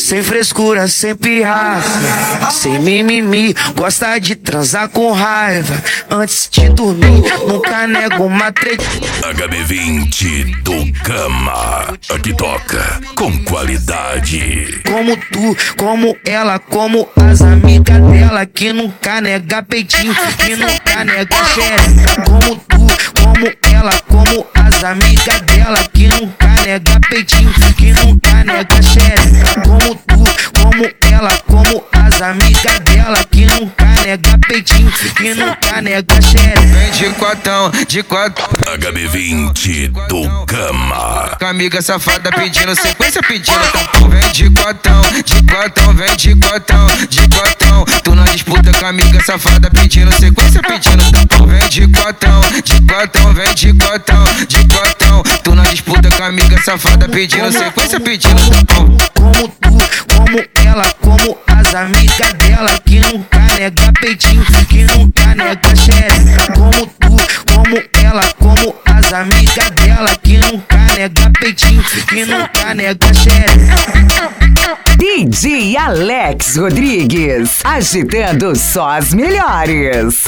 sem frescura, sem pirraça, sem mimimi, gosta de transar com raiva. Antes de dormir, nunca nego uma treta. HB20 do Gama, aqui toca com qualidade. Como tu, como ela, como as amigas dela, que nunca nega peitinho, que nunca nega xereca. Como tu, como ela, como as amigas dela, que nunca nega peitinho, que nunca nega xereca. Como tu, como ela, como as amigas dela, que nunca nega peitinho, que nunca nega xereca. Vem de quatão, de quatão. HB20 do Gama. Com a amiga safada pedindo sequência, pedindo tampão. Vem de quatão, vem de quatão, de quatão. Tu na disputa com a amiga safada pedindo sequência, pedindo tampão. Vem de quatão, vem de quatão, de quatão. Tu na disputa com a amiga safada pedindo sequência, pedindo tampão. Como tu, como ela, como as amigas dela, que nunca nega peitinho, que nunca nega xereca. Como tu, como ela, como as amigas dela, que nunca nega peitinho, que nunca nega xereca. DJ Alex Rodrigues, agitando só as melhores.